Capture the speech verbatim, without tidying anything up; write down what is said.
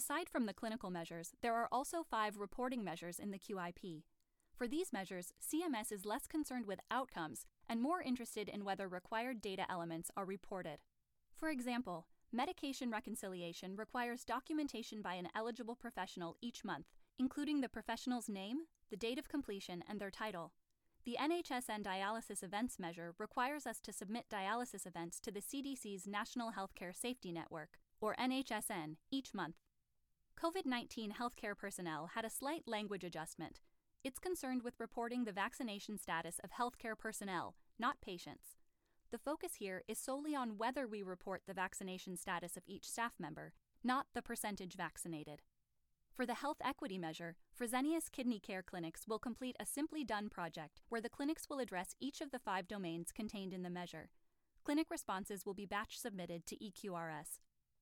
Aside from the clinical measures, there are also five reporting measures in the Q I P. For these measures, C M S is less concerned with outcomes and more interested in whether required data elements are reported. For example, medication reconciliation requires documentation by an eligible professional each month, including the professional's name, the date of completion, and their title. The N H S N Dialysis Events Measure requires us to submit dialysis events to the C D C's National Healthcare Safety Network, or N H S N, each month. COVID nineteen healthcare personnel had a slight language adjustment. It's concerned with reporting the vaccination status of healthcare personnel, not patients. The focus here is solely on whether we report the vaccination status of each staff member, not the percentage vaccinated. For the health equity measure, Fresenius Kidney Care clinics will complete a Simply Done project where the clinics will address each of the five domains contained in the measure. Clinic responses will be batch submitted to E Q R S.